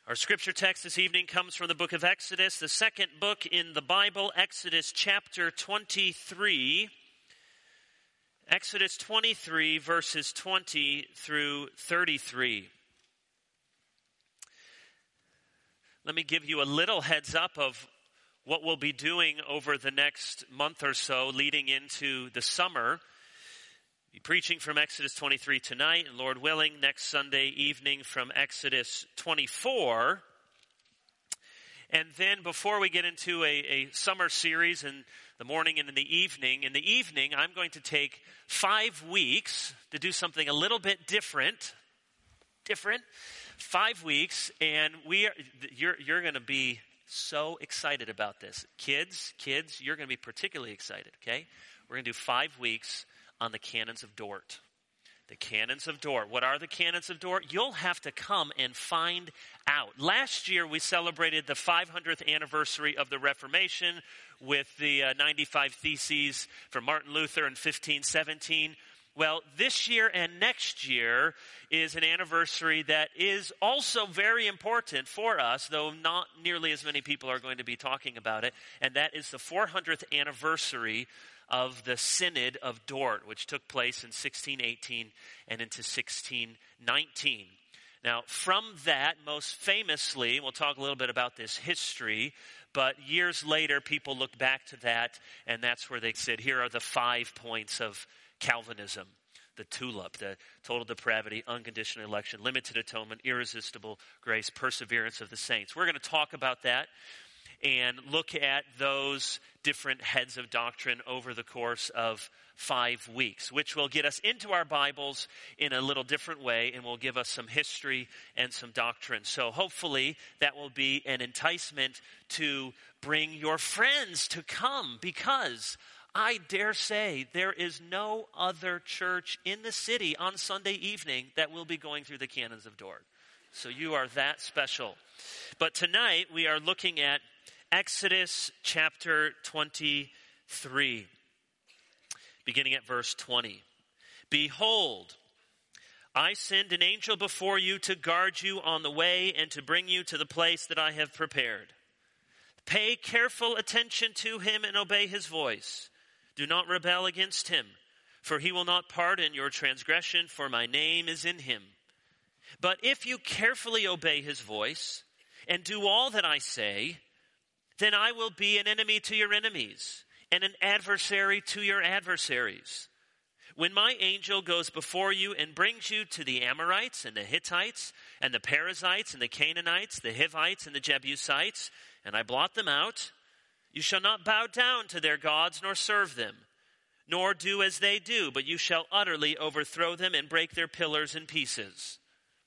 Our scripture text this evening comes from the book of Exodus, the second book in the Bible, Exodus chapter 23. Exodus 23, verses 20 through 33. Let me give you a little heads up of what we'll be doing over the next month or so leading into the summer. Be preaching from Exodus 23 tonight, and Lord willing, next Sunday evening from Exodus 24. And then before we get into a summer series in the morning and in the evening, I'm going to take 5 weeks to do something a little bit different. 5 weeks, and you're going to be so excited about this. Kids, you're going to be particularly excited, okay? We're going to do 5 weeks on the canons of Dort. The canons of Dort. What are the canons of Dort? You'll have to come and find out. Last year, we celebrated the 500th anniversary of the Reformation with the 95 Theses from Martin Luther in 1517. Well, this year and next year is an anniversary that is also very important for us, though not nearly as many people are going to be talking about it, and that is the 400th anniversary of the Synod of Dort, which took place in 1618 and into 1619. Now, from that, most famously, we'll talk a little bit about this history, but years later, people look back to that, and that's where they said, here are the 5 points of Calvinism. The TULIP, the total depravity, unconditional election, limited atonement, irresistible grace, perseverance of the saints. We're going to talk about that and look at those different heads of doctrine over the course of 5 weeks, which will get us into our Bibles in a little different way and will give us some history and some doctrine. So hopefully that will be an enticement to bring your friends to come, because I dare say there is no other church in the city on Sunday evening that will be going through the canons of Dort. So you are that special. But tonight we are looking at Exodus chapter 23, beginning at verse 20. Behold, I send an angel before you to guard you on the way and to bring you to the place that I have prepared. Pay careful attention to him and obey his voice. Do not rebel against him, for he will not pardon your transgression, for my name is in him. But if you carefully obey his voice and do all that I say, then I will be an enemy to your enemies and an adversary to your adversaries. When my angel goes before you and brings you to the Amorites and the Hittites and the Perizzites and the Canaanites, the Hivites and the Jebusites, and I blot them out, you shall not bow down to their gods nor serve them, nor do as they do, but you shall utterly overthrow them and break their pillars in pieces.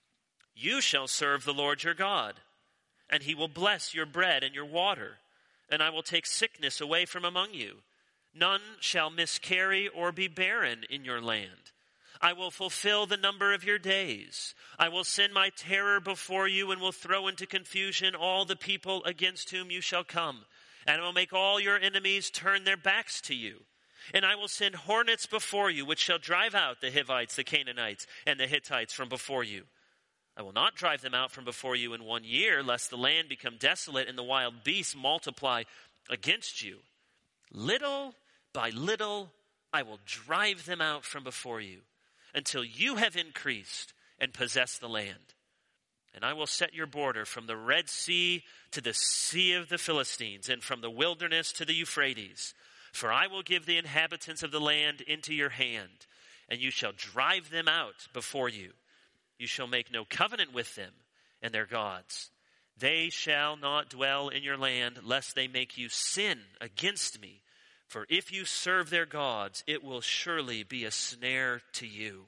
You shall serve the Lord your God, and he will bless your bread and your water, and I will take sickness away from among you. None shall miscarry or be barren in your land. I will fulfill the number of your days. I will send my terror before you and will throw into confusion all the people against whom you shall come. And I will make all your enemies turn their backs to you. And I will send hornets before you, which shall drive out the Hivites, the Canaanites, and the Hittites from before you. I will not drive them out from before you in 1 year, lest the land become desolate and the wild beasts multiply against you. Little by little, I will drive them out from before you, until you have increased and possess the land. And I will set your border from the Red Sea to the Sea of the Philistines, and from the wilderness to the Euphrates. For I will give the inhabitants of the land into your hand, and you shall drive them out before you. You shall make no covenant with them and their gods. They shall not dwell in your land, lest they make you sin against me. For if you serve their gods, it will surely be a snare to you.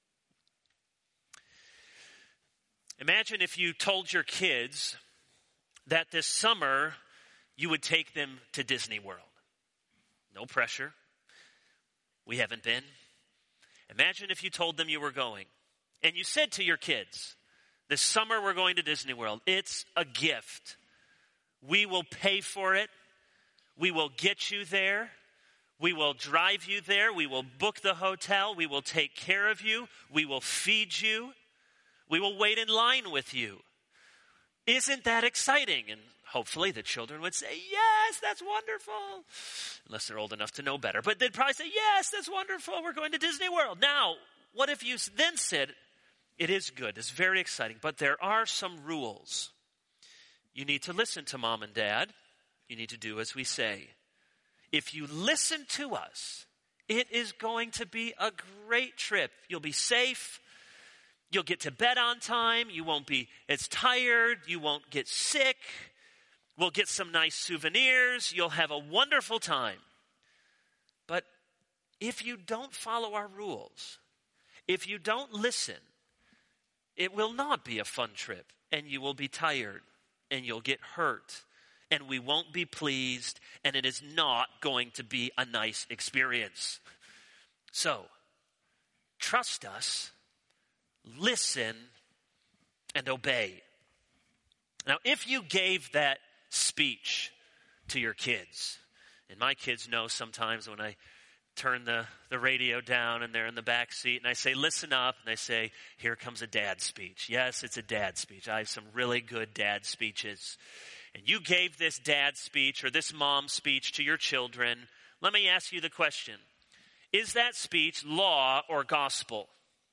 Imagine if you told your kids that this summer you would take them to Disney World. No pressure. We haven't been. Imagine if you told them you were going. And you said to your kids, this summer we're going to Disney World. It's a gift. We will pay for it. We will get you there. We will drive you there. We will book the hotel. We will take care of you. We will feed you. We will wait in line with you. Isn't that exciting? And hopefully the children would say, yes, that's wonderful. Unless they're old enough to know better. But they'd probably say, yes, that's wonderful. We're going to Disney World. Now, what if you then said, it is good, it's very exciting, but there are some rules. You need to listen to mom and dad. You need to do as we say. If you listen to us, it is going to be a great trip. You'll be safe. You'll get to bed on time. You won't be as tired. You won't get sick. We'll get some nice souvenirs. You'll have a wonderful time. But if you don't follow our rules, if you don't listen, it will not be a fun trip, and you will be tired, and you'll get hurt, and we won't be pleased, and it is not going to be a nice experience. So, trust us, listen, and obey. Now, if you gave that speech to your kids, and my kids know sometimes when I turn the radio down and they're in the back seat and I say, listen up, and they say, here comes a dad speech. Yes, it's a dad speech. I have some really good dad speeches. And you gave this dad speech or this mom speech to your children. Let me ask you the question. Is that speech law or gospel?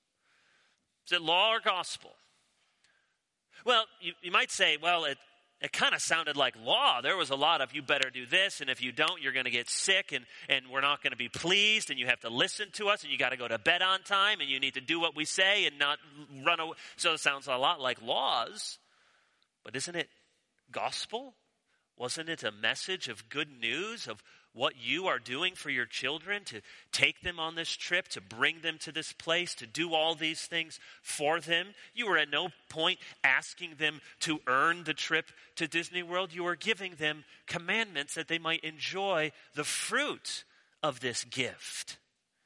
Is it law or gospel? Well, you might say, well, it kind of sounded like law. There was a lot of, you better do this, and if you don't, you're going to get sick, and we're not going to be pleased, and you have to listen to us, and you got to go to bed on time, and you need to do what we say and not run away. So it sounds a lot like laws, but isn't it gospel? Wasn't it a message of good news of what you are doing for your children, to take them on this trip, to bring them to this place, to do all these things for them? You were at no point asking them to earn the trip to Disney World. You were giving them commandments that they might enjoy the fruit of this gift.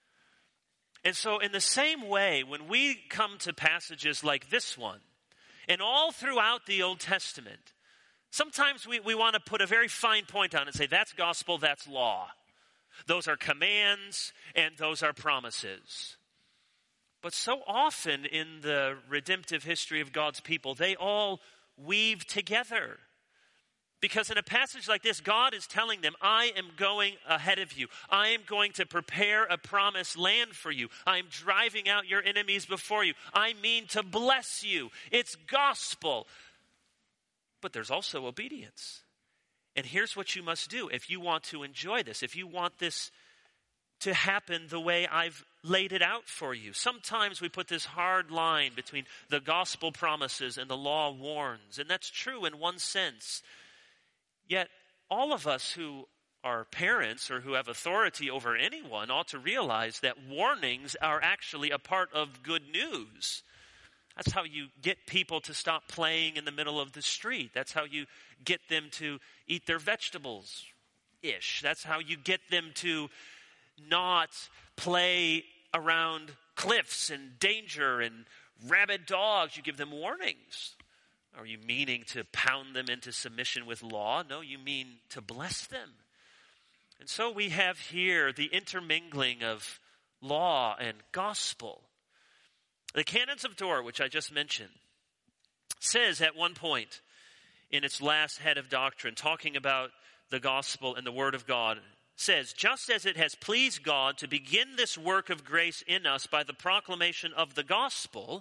And so in the same way, when we come to passages like this one, and all throughout the Old Testament, sometimes we want to put a very fine point on it and say, that's gospel, that's law. Those are commands and those are promises. But so often in the redemptive history of God's people, they all weave together. Because in a passage like this, God is telling them, I am going ahead of you. I am going to prepare a promised land for you. I am driving out your enemies before you. I mean to bless you. It's gospel. But there's also obedience. And here's what you must do if you want to enjoy this, if you want this to happen the way I've laid it out for you. Sometimes we put this hard line between the gospel promises and the law warns. And that's true in one sense. Yet all of us who are parents or who have authority over anyone ought to realize that warnings are actually a part of good news. That's how you get people to stop playing in the middle of the street. That's how you get them to eat their vegetables-ish. That's how you get them to not play around cliffs and danger and rabid dogs. You give them warnings. Are you meaning to pound them into submission with law? No, you mean to bless them. And so we have here the intermingling of law and gospel. The Canons of Dort, which I just mentioned, says at one point in its last head of doctrine, talking about the gospel and the word of God, says, just as it has pleased God to begin this work of grace in us by the proclamation of the gospel,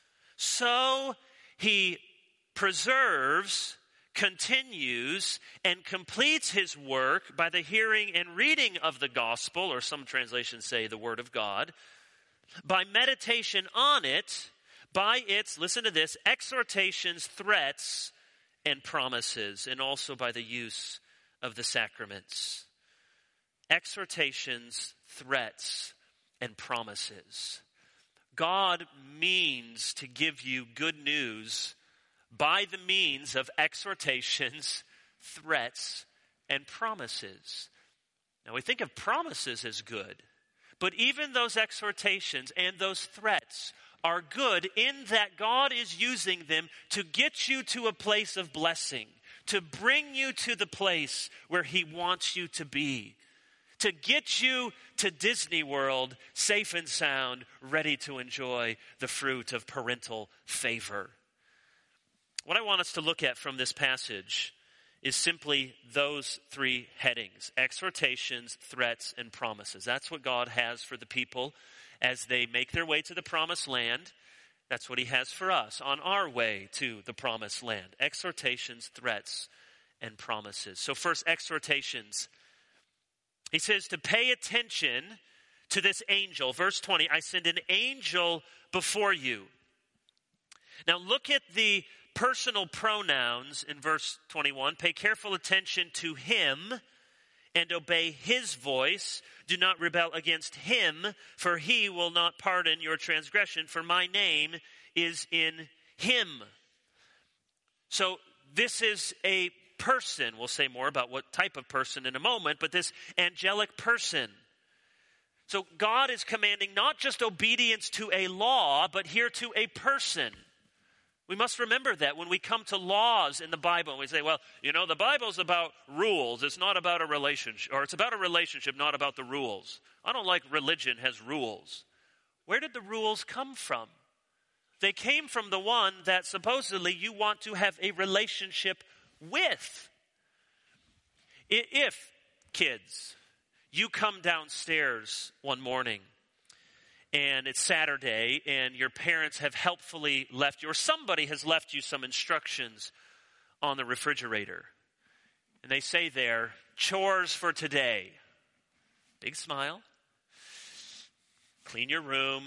so he preserves, continues, and completes his work by the hearing and reading of the gospel, or some translations say the word of God, by meditation on it, by its, listen to this, exhortations, threats, and promises, and also by the use of the sacraments. Exhortations, threats, and promises. God means to give you good news by the means of exhortations, threats, and promises. Now we think of promises as good. But even those exhortations and those threats are good in that God is using them to get you to a place of blessing, to bring you to the place where he wants you to be, to get you to Disney World safe and sound, ready to enjoy the fruit of parental favor. What I want us to look at from this passage is simply those three headings: exhortations, threats, and promises. That's what God has for the people as they make their way to the promised land. That's what he has for us on our way to the promised land: exhortations, threats, and promises. So first, exhortations. He says to pay attention to this angel. Verse 20, I send an angel before you. Now look at the personal pronouns in verse 21. Pay careful attention to him and obey his voice. Do not rebel against him, for he will not pardon your transgression, for my name is in him. So this is a person. We'll say more about what type of person in a moment, but this angelic person. So God is commanding not just obedience to a law, but here to a person. We must remember that when we come to laws in the Bible, and we say, well, the Bible's about rules. It's not about a relationship, or it's about a relationship, not about the rules. I don't like religion has rules. Where did the rules come from? They came from the one that supposedly you want to have a relationship with. If, kids, you come downstairs one morning and it's Saturday and your parents have helpfully left you, or somebody has left you some instructions on the refrigerator, and they say there, chores for today. Big smile. Clean your room,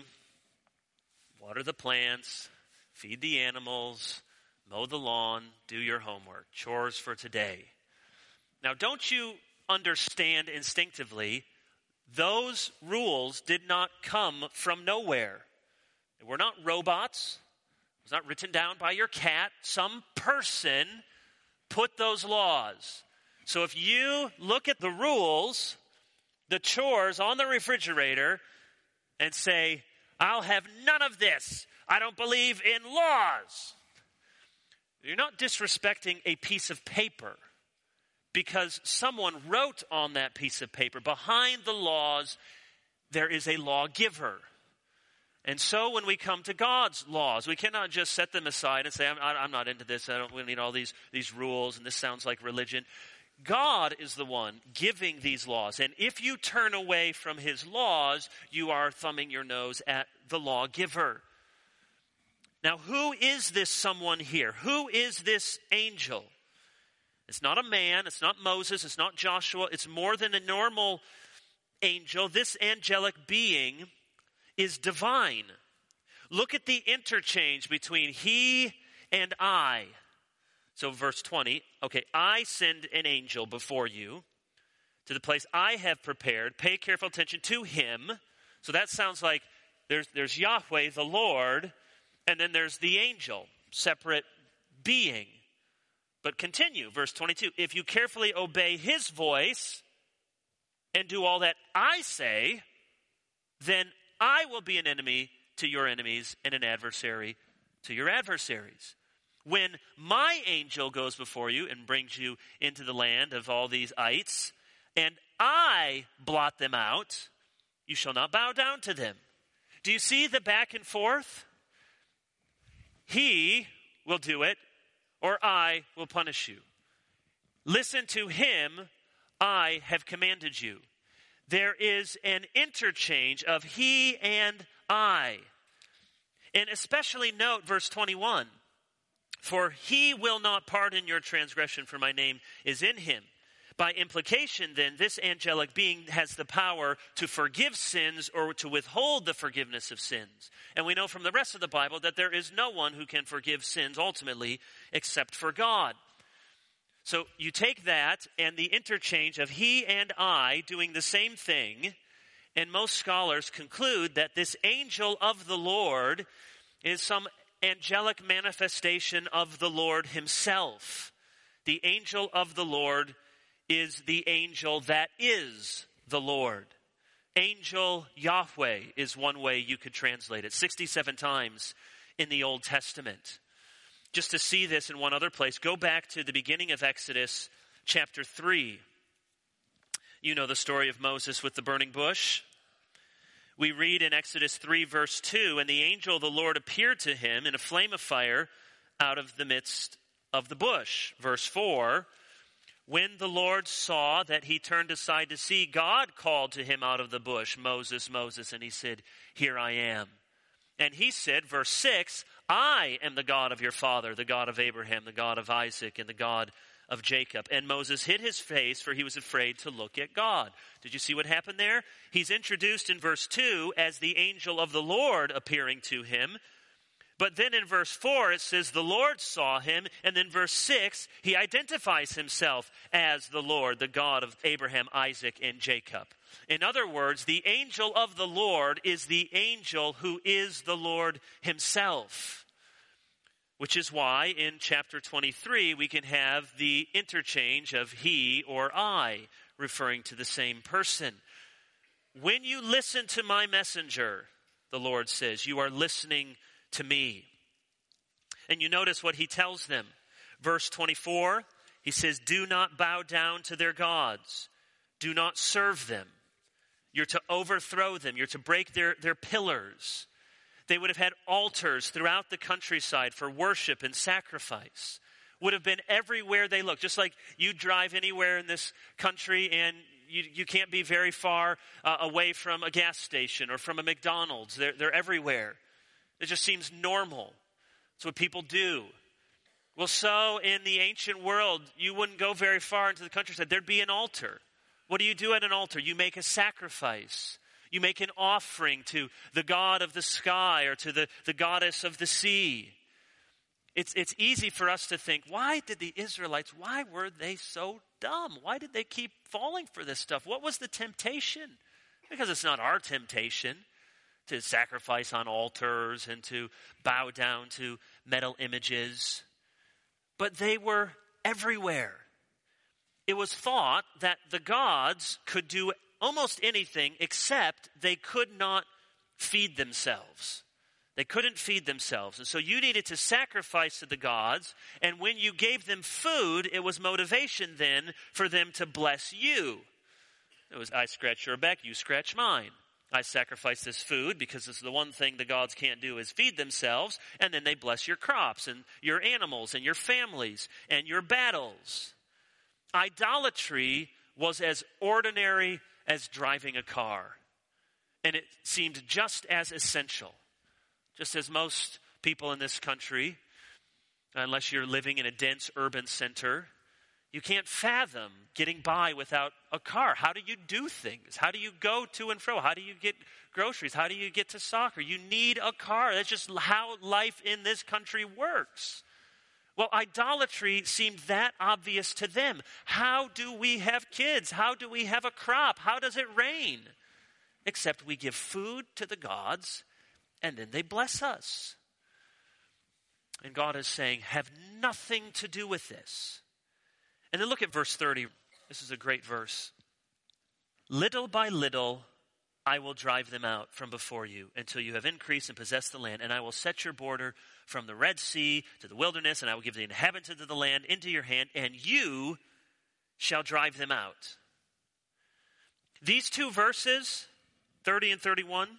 water the plants, feed the animals, mow the lawn, do your homework. Chores for today. Now, don't you understand instinctively, those rules did not come from nowhere. They were not robots. It was not written down by your cat. Some person put those laws. So if you look at the rules, the chores on the refrigerator, and say, I'll have none of this. I don't believe in laws. You're not disrespecting a piece of paper because someone wrote on that piece of paper. Behind the laws, there is a lawgiver. And so when we come to God's laws, we cannot just set them aside and say, I'm not into this. We need all these rules, and this sounds like religion. God is the one giving these laws. And if you turn away from his laws, you are thumbing your nose at the lawgiver. Now, who is this someone here? Who is this angel? It's not a man. It's not Moses. It's not Joshua. It's more than a normal angel. This angelic being is divine. Look at the interchange between he and I. So verse 20, okay, I send an angel before you to the place I have prepared. Pay careful attention to him. So that sounds like there's Yahweh, the Lord, and then there's the angel, separate being. But continue, verse 22. If you carefully obey his voice and do all that I say, then I will be an enemy to your enemies and an adversary to your adversaries. When my angel goes before you and brings you into the land of all these ites, and I blot them out, you shall not bow down to them. Do you see the back and forth? He will do it, or I will punish you. Listen to him, I have commanded you. There is an interchange of he and I. And especially note verse 21. For he will not pardon your transgression, for my name is in him. By implication, then, this angelic being has the power to forgive sins or to withhold the forgiveness of sins. And we know from the rest of the Bible that there is no one who can forgive sins ultimately except for God. So you take that and the interchange of he and I doing the same thing, and most scholars conclude that this angel of the Lord is some angelic manifestation of the Lord himself. The angel of the Lord is the angel that is the Lord. Angel Yahweh is one way you could translate it. 67 times in the Old Testament. Just to see this in one other place, go back to the beginning of Exodus chapter 3. You know the story of Moses with the burning bush. We read in Exodus 3 verse 2, and the angel of the Lord appeared to him in a flame of fire out of the midst of the bush. Verse 4, when the Lord saw that he turned aside to see, God called to him out of the bush, Moses, Moses, and he said, here I am. And he said, verse 6, I am the God of your father, the God of Abraham, the God of Isaac, and the God of Jacob. And Moses hid his face, for he was afraid to look at God. Did you see what happened there? He's introduced in verse 2 as the angel of the Lord appearing to him. But then in verse 4, it says the Lord saw him. And then verse 6, he identifies himself as the Lord, the God of Abraham, Isaac, and Jacob. In other words, the angel of the Lord is the angel who is the Lord himself. Which is why in chapter 23, we can have the interchange of he or I, referring to the same person. When you listen to my messenger, the Lord says, you are listening to me. And you notice what he tells them. Verse 24, he says, do not bow down to their gods. Do not serve them. You're to overthrow them. You're to break their pillars. They would have had altars throughout the countryside for worship and sacrifice. Would have been everywhere they looked. Just like you drive anywhere in this country and you can't be very far away from a gas station or from a McDonald's. They're everywhere. It just seems normal. It's what people do. Well, so in the ancient world, you wouldn't go very far into the countryside. There'd be an altar. What do you do at an altar? You make a sacrifice. You make an offering to the god of the sky or to the goddess of the sea. It's easy for us to think, why did the Israelites, why were they so dumb? Why did they keep falling for this stuff? What was the temptation? Because it's not our temptation to sacrifice on altars and to bow down to metal images. But they were everywhere. It was thought that the gods could do almost anything except they could not feed themselves. They couldn't feed themselves. And so you needed to sacrifice to the gods. And when you gave them food, it was motivation then for them to bless you. It was, I scratch your back, you scratch mine. I sacrifice this food because it's the one thing the gods can't do is feed themselves. And then they bless your crops and your animals and your families and your battles. Idolatry was as ordinary as driving a car. And it seemed just as essential. Just as most people in this country, unless you're living in a dense urban center, you can't fathom getting by without a car. How do you do things? How do you go to and fro? How do you get groceries? How do you get to soccer? You need a car. That's just how life in this country works. Well, idolatry seemed that obvious to them. How do we have kids? How do we have a crop? How does it rain? Except we give food to the gods and then they bless us. And God is saying, have nothing to do with this. And then look at verse 30. This is a great verse. Little by little, I will drive them out from before you until you have increased and possessed the land. And I will set your border from the Red Sea to the wilderness, and I will give the inhabitants of the land into your hand, and you shall drive them out. These two verses, 30 and 31,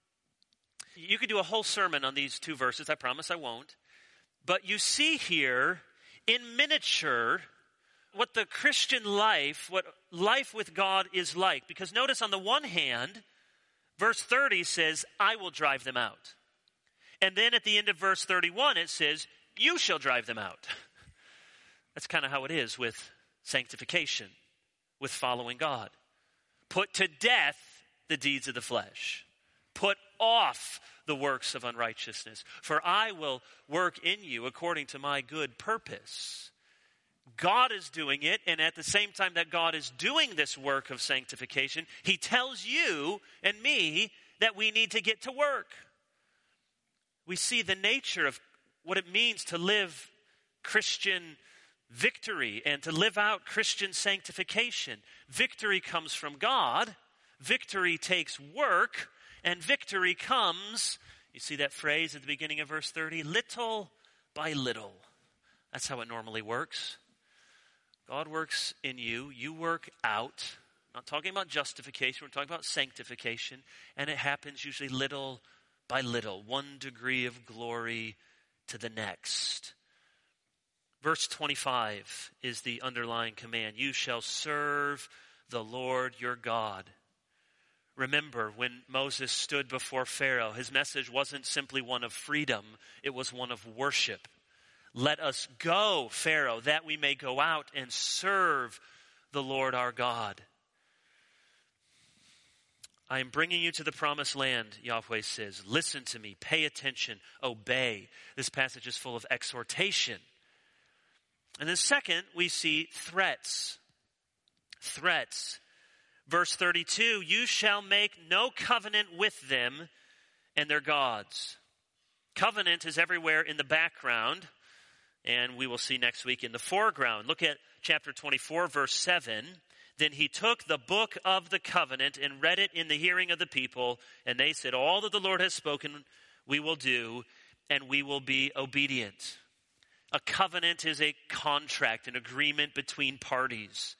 you could do a whole sermon on these two verses. I promise I won't. But you see here in miniature what the Christian life, what life with God is like. Because notice on the one hand, verse 30 says, I will drive them out. And then at the end of verse 31, it says, you shall drive them out. That's kind of how it is with sanctification, with following God. Put to death the deeds of the flesh. Put off the works of unrighteousness. For I will work in you according to my good purpose. God is doing it, and at the same time that God is doing this work of sanctification, he tells you and me that we need to get to work. We see the nature of what it means to live Christian victory and to live out Christian sanctification. Victory comes from God. Victory takes work, and victory comes, you see that phrase at the beginning of verse 30, little by little. That's how it normally works. God works in you. You work out. I'm not talking about justification. We're talking about sanctification. And it happens usually little by little. One degree of glory to the next. Verse 25 is the underlying command. You shall serve the Lord your God. Remember, when Moses stood before Pharaoh, his message wasn't simply one of freedom, it was one of worship. Let us go, Pharaoh, that we may go out and serve the Lord our God. I am bringing you to the promised land, Yahweh says. Listen to me, pay attention, obey. This passage is full of exhortation. And then second, we see threats. Threats. Verse 32, you shall make no covenant with them and their gods. Covenant is everywhere in the background, and we will see next week in the foreground. Look at chapter 24, verse 7. Then he took the book of the covenant and read it in the hearing of the people, and they said, all that the Lord has spoken we will do, and we will be obedient. A covenant is a contract, an agreement between parties.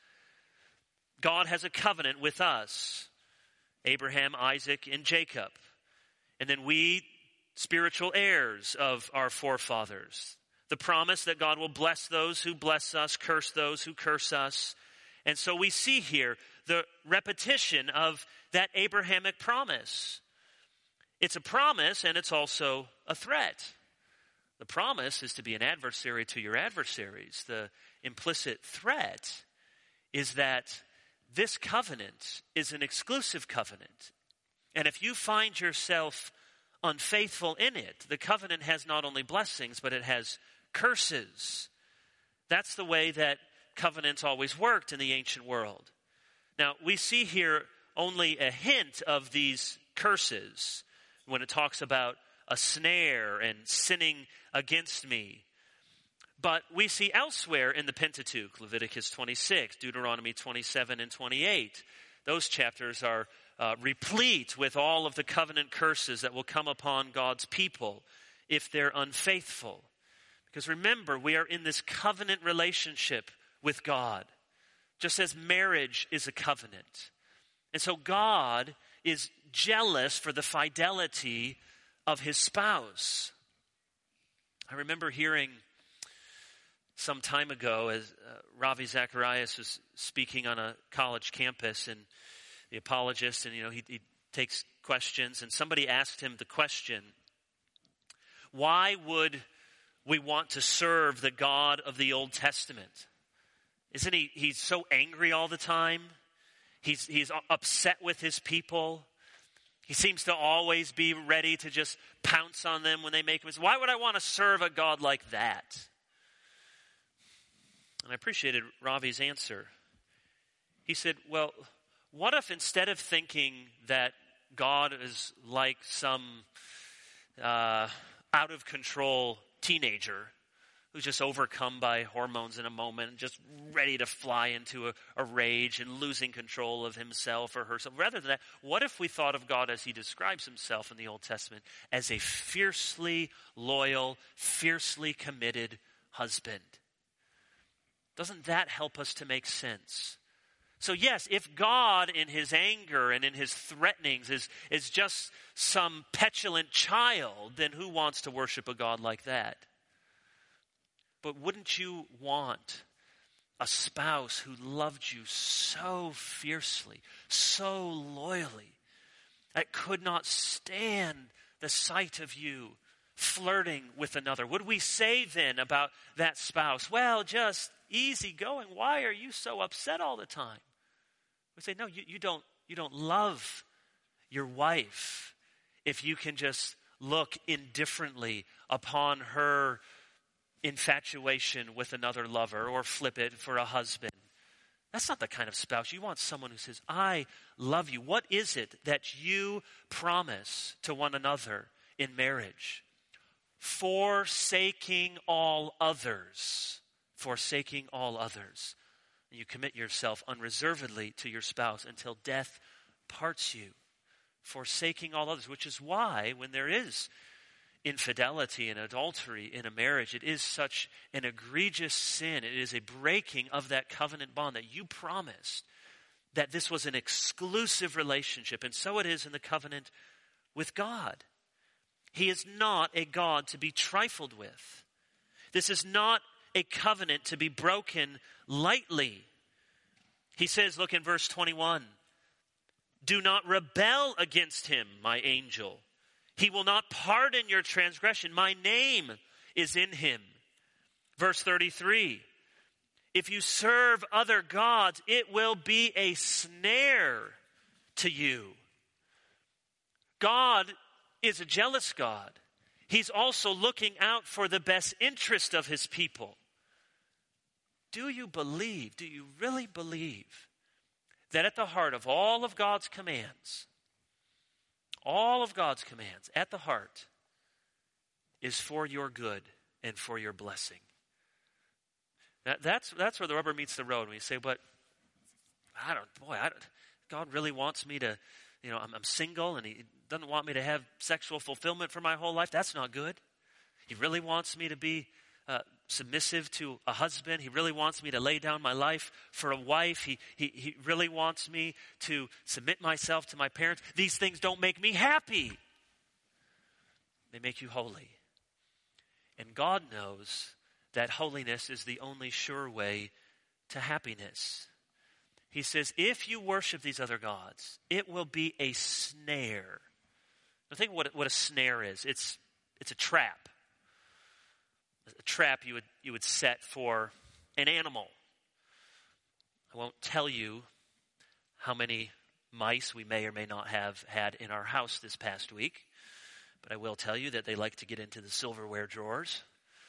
God has a covenant with us, Abraham, Isaac, and Jacob. And then we, spiritual heirs of our forefathers. The promise that God will bless those who bless us, curse those who curse us. And so we see here the repetition of that Abrahamic promise. It's a promise and it's also a threat. The promise is to be an adversary to your adversaries. The implicit threat is that this covenant is an exclusive covenant. And if you find yourself unfaithful in it, the covenant has not only blessings, but it has curses. That's the way that covenants always worked in the ancient world. Now, we see here only a hint of these curses when it talks about a snare and sinning against me. But we see elsewhere in the Pentateuch, Leviticus 26, Deuteronomy 27 and 28, those chapters are replete with all of the covenant curses that will come upon God's people if they're unfaithful. Because remember, we are in this covenant relationship with God, just as marriage is a covenant. And so God is jealous for the fidelity of his spouse. I remember hearing some time ago as Ravi Zacharias was speaking on a college campus, and the apologist, and he takes questions, and somebody asked him the question, why would we want to serve the God of the Old Testament? Isn't he's so angry all the time? He's upset with his people. He seems to always be ready to just pounce on them when they make mistakes. Why would I want to serve a God like that? And I appreciated Ravi's answer. He said, well, what if instead of thinking that God is like some out-of-control teenager who's just overcome by hormones in a moment, just ready to fly into a rage and losing control of himself or herself. Rather than that, what if we thought of God as he describes himself in the Old Testament, as a fiercely loyal, fiercely committed husband? Doesn't that help us to make sense? So yes, if God in his anger and in his threatenings is just some petulant child, then who wants to worship a God like that? But wouldn't you want a spouse who loved you so fiercely, so loyally, that could not stand the sight of you flirting with another? Would we say then about that spouse, well, just easy going. Why are you so upset all the time? We say, no, you don't love your wife if you can just look indifferently upon her infatuation with another lover, or flip it for a husband. That's not the kind of spouse. You want someone who says, I love you. What is it that you promise to one another in marriage? Forsaking all others. Forsaking all others. You commit yourself unreservedly to your spouse until death parts you. Forsaking all others, which is why when there is infidelity and adultery in a marriage, it is such an egregious sin. It is a breaking of that covenant bond that you promised, that this was an exclusive relationship. And so it is in the covenant with God. He is not a God to be trifled with. This is not a covenant to be broken lightly. He says, look in verse 21, do not rebel against him, my angel. He will not pardon your transgression. My name is in him. Verse 33, if you serve other gods, it will be a snare to you. God is a jealous God. He's also looking out for the best interest of his people. Do you really believe that at the heart of all of God's commands, at the heart is for your good and for your blessing? That's where the rubber meets the road. When you say, but God really wants me to, I'm single and he doesn't want me to have sexual fulfillment for my whole life. That's not good. He really wants me to be submissive to a husband. He really wants me to lay down my life for a wife. He really wants me to submit myself to my parents. These things don't make me happy. They make you holy. And God knows that holiness is the only sure way to happiness. He says, if you worship these other gods, it will be a snare. Now think what a snare is. It's a trap. A trap you would set for an animal. I won't tell you how many mice we may or may not have had in our house this past week, but I will tell you that they like to get into the silverware drawers,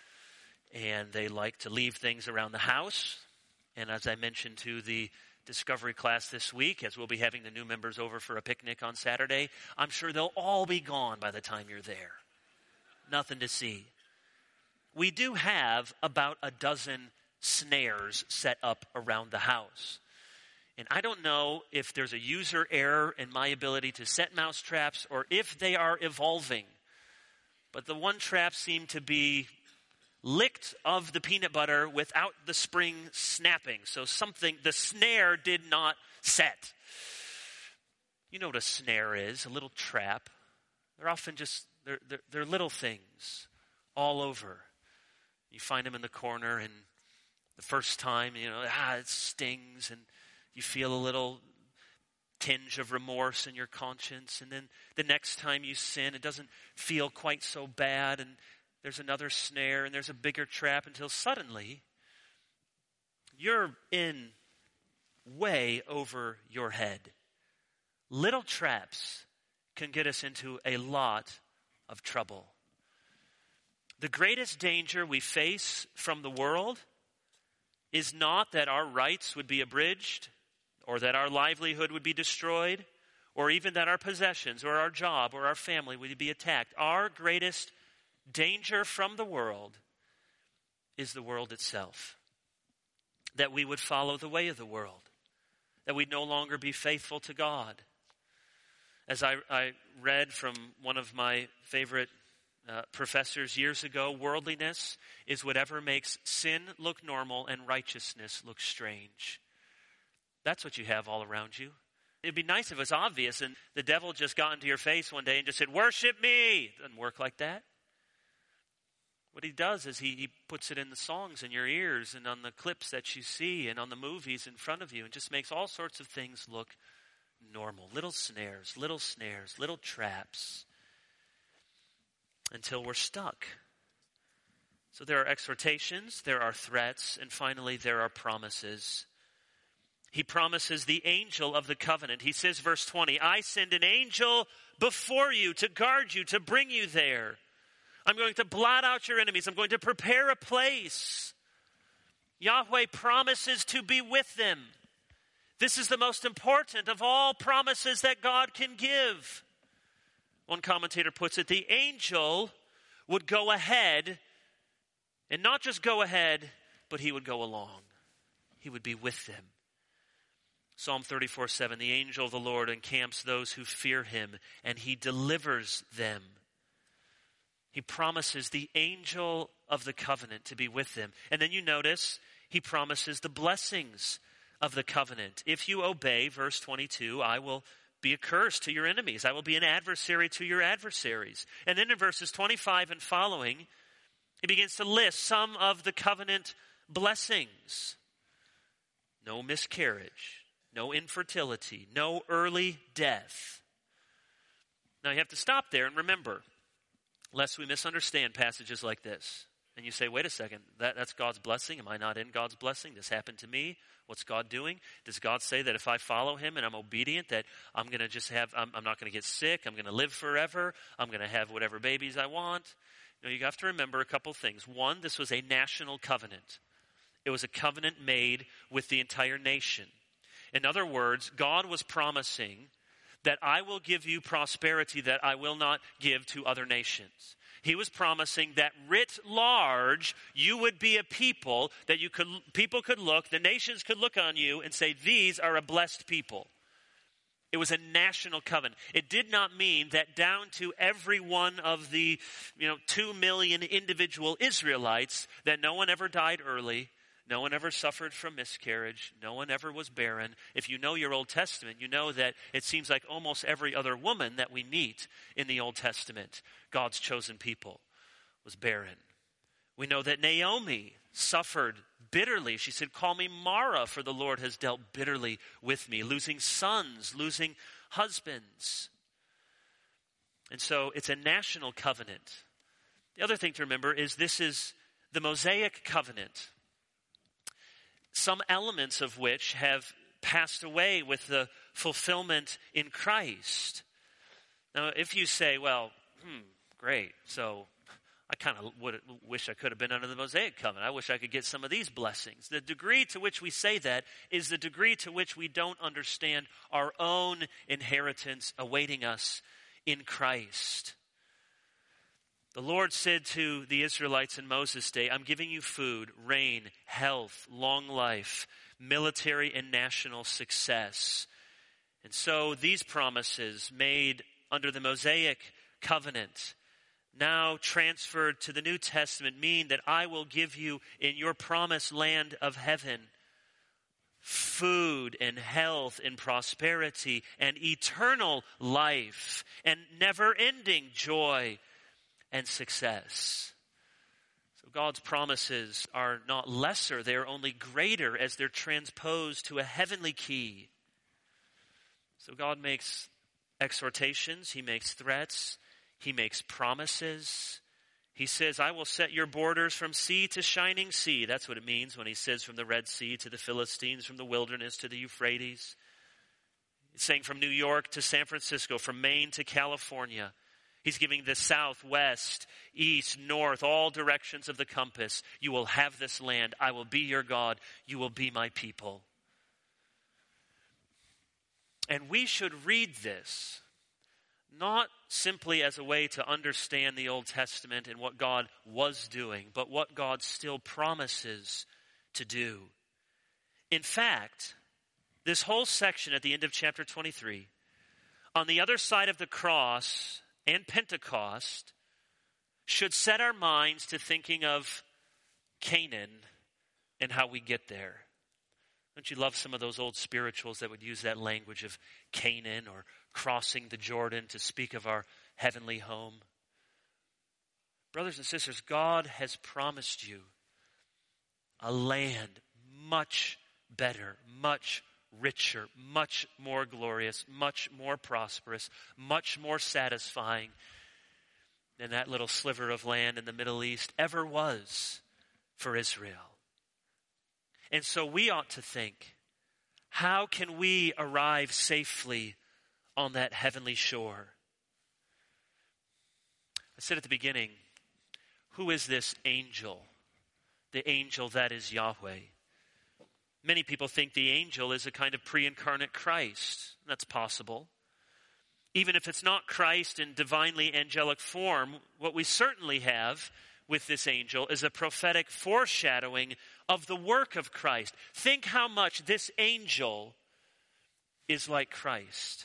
and they like to leave things around the house. And as I mentioned to the Discovery class this week, as we'll be having the new members over for a picnic on Saturday, I'm sure they'll all be gone by the time you're there. Nothing to see. We do have about a dozen snares set up around the house. And I don't know if there's a user error in my ability to set mouse traps or if they are evolving. But the one trap seemed to be licked of the peanut butter without the spring snapping. So the snare did not set. You know what a snare is, a little trap. They're often they're little things all over. You find them in the corner, and the first time, it stings, and you feel a little tinge of remorse in your conscience. And then the next time you sin, it doesn't feel quite so bad, and there's another snare, and there's a bigger trap, until suddenly you're in way over your head. Little traps can get us into a lot of trouble. The greatest danger we face from the world is not that our rights would be abridged, or that our livelihood would be destroyed, or even that our possessions or our job or our family would be attacked. Our greatest danger from the world is the world itself. That we would follow the way of the world. That we'd no longer be faithful to God. As I read from one of my favorite professors years ago, worldliness is whatever makes sin look normal and righteousness look strange. That's what you have all around you. It'd be nice if it was obvious and the devil just got into your face one day and just said, worship me. It doesn't work like that. What he does is he puts it in the songs in your ears and on the clips that you see and on the movies in front of you, and just makes all sorts of things look normal. Little snares, little traps, until we're stuck. So there are exhortations, there are threats, and finally there are promises. He promises the angel of the covenant. He says, verse 20, I send an angel before you to guard you, to bring you there. I'm going to blot out your enemies. I'm going to prepare a place. Yahweh promises to be with them. This is the most important of all promises that God can give. One commentator puts it, the angel would go ahead, and not just go ahead, but he would go along. He would be with them. Psalm 34:7, the angel of the Lord encamps those who fear him, and he delivers them. He promises the angel of the covenant to be with them. And then you notice he promises the blessings of the covenant. If you obey, verse 22, I will be a curse to your enemies. I will be an adversary to your adversaries. And then in verses 25 and following, He begins to list some of the covenant blessings. No miscarriage, no infertility, no early death. Now you have to stop there and remember, lest we misunderstand passages like this. And you say, wait a second, that's God's blessing. Am I not in God's blessing? This happened to me. What's God doing? Does God say that if I follow him and I'm obedient, that I'm going to I'm not going to get sick. I'm going to live forever. I'm going to have whatever babies I want. No, you have to remember a couple things. One, this was a national covenant. It was a covenant made with the entire nation. In other words, God was promising that I will give you prosperity that I will not give to other nations. He was promising that writ large, you would be a people that people could look, the nations could look on you and say, these are a blessed people. It was a national covenant. It did not mean that down to every one of the 2 million individual Israelites, that no one ever died early, no one ever suffered from miscarriage, no one ever was barren. If you know your Old Testament, you know that it seems like almost every other woman that we meet in the Old Testament, God's chosen people, was barren. We know that Naomi suffered bitterly. She said, call me Mara, for the Lord has dealt bitterly with me, losing sons, losing husbands. And so it's a national covenant. The other thing to remember is this is the Mosaic covenant, some elements of which have passed away with the fulfillment in Christ. Now, if you say, well, great, so I kind of wish I could have been under the Mosaic covenant. I wish I could get some of these blessings. The degree to which we say that is the degree to which we don't understand our own inheritance awaiting us in Christ. The Lord said to the Israelites in Moses' day, I'm giving you food, rain, health, long life, military and national success. And so these promises made under the Mosaic covenant, now transferred to the New Testament, mean that I will give you in your promised land of heaven food and health and prosperity and eternal life and never-ending joy and success. So God's promises are not lesser, they're only greater as they're transposed to a heavenly key. So God makes exhortations, he makes threats, he makes promises. He says, I will set your borders from sea to shining sea. That's what it means when he says from the Red Sea to the Philistines, from the wilderness to the Euphrates. He's saying from New York to San Francisco, from Maine to California. He's giving the south, west, east, north, all directions of the compass. You will have this land. I will be your God. You will be my people. And we should read this not simply as a way to understand the Old Testament and what God was doing, but what God still promises to do. In fact, this whole section at the end of chapter 23, on the other side of the cross and Pentecost, should set our minds to thinking of Canaan and how we get there. Don't you love some of those old spirituals that would use that language of Canaan or crossing the Jordan to speak of our heavenly home? Brothers and sisters, God has promised you a land much better, much richer, much more glorious, much more prosperous, much more satisfying than that little sliver of land in the Middle East ever was for Israel. And so we ought to think, how can we arrive safely on that heavenly shore? I said at the beginning, who is this angel? The angel that is Yahweh. Many people think the angel is a kind of pre-incarnate Christ. That's possible. Even if it's not Christ in divinely angelic form, what we certainly have with this angel is a prophetic foreshadowing of the work of Christ. Think how much this angel is like Christ.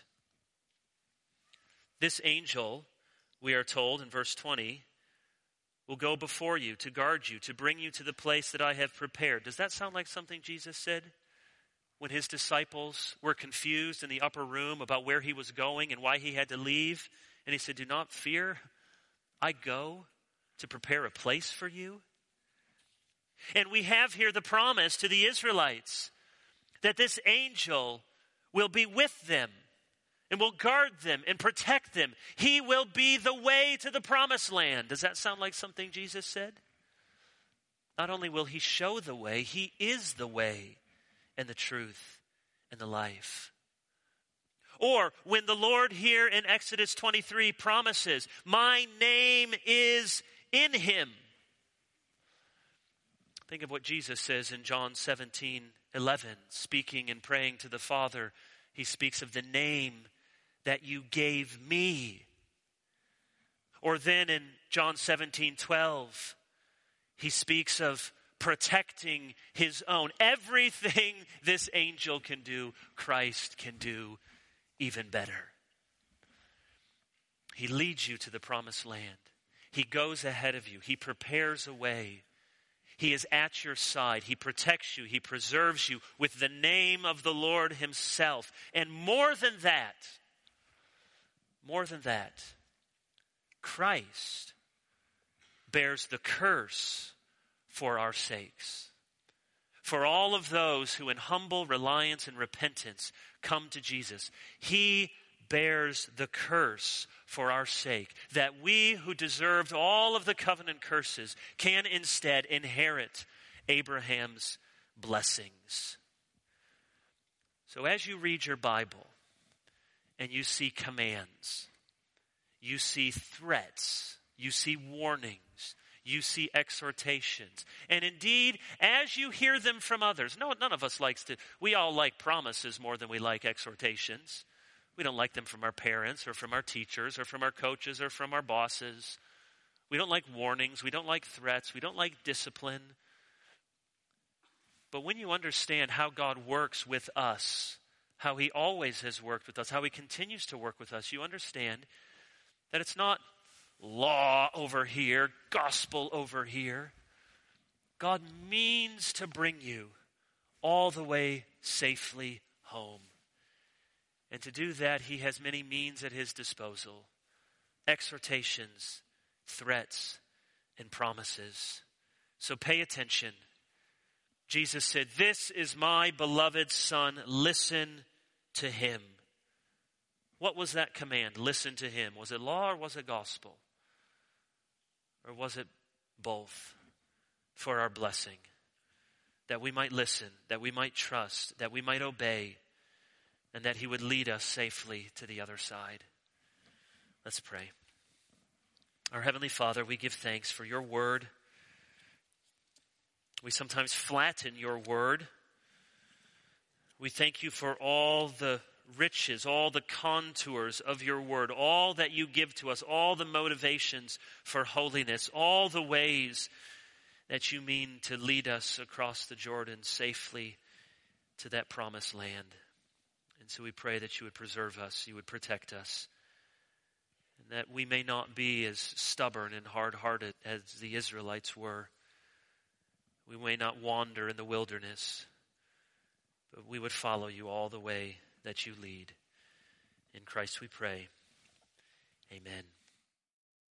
This angel, we are told in verse 20, will go before you to guard you, to bring you to the place that I have prepared. Does that sound like something Jesus said when his disciples were confused in the upper room about where he was going and why he had to leave? And he said, do not fear, I go to prepare a place for you. And we have here the promise to the Israelites that this angel will be with them and will guard them and protect them. He will be the way to the promised land. Does that sound like something Jesus said? Not only will he show the way, he is the way and the truth and the life. Or when the Lord here in Exodus 23 promises, my name is in him. Think of what Jesus says in John 17:11, speaking and praying to the Father. He speaks of the name that you gave me. Or then in John 17:12, he speaks of protecting his own. Everything this angel can do, Christ can do even better. He leads you to the promised land. He goes ahead of you. He prepares a way. He is at your side. He protects you. He preserves you with the name of the Lord himself. And more than that, Christ bears the curse for our sakes. For all of those who in humble reliance and repentance come to Jesus, he bears the curse for our sake, that we who deserved all of the covenant curses can instead inherit Abraham's blessings. So as you read your Bible and you see commands, you see threats, you see warnings, you see exhortations. And indeed, as you hear them from others, none of us we all like promises more than we like exhortations. We don't like them from our parents or from our teachers or from our coaches or from our bosses. We don't like warnings. We don't like threats. We don't like discipline. But when you understand how God works with us, how he always has worked with us, how he continues to work with us, you understand that it's not law over here, gospel over here. God means to bring you all the way safely home. And to do that, he has many means at his disposal. Exhortations, threats, and promises. So pay attention. Jesus said, "This is my beloved Son. Listen to him." What was that command? Listen to him. Was it law or was it gospel? Or was it both for our blessing? That we might listen, that we might trust, that we might obey, and that he would lead us safely to the other side. Let's pray. Our Heavenly Father, we give thanks for your word. We sometimes flatten your word. We thank you for all the riches, all the contours of your word, all that you give to us, all the motivations for holiness, all the ways that you mean to lead us across the Jordan safely to that promised land. And so we pray that you would preserve us, you would protect us, and that we may not be as stubborn and hard-hearted as the Israelites were. We may not wander in the wilderness, but we would follow you all the way that you lead. In Christ we pray. Amen.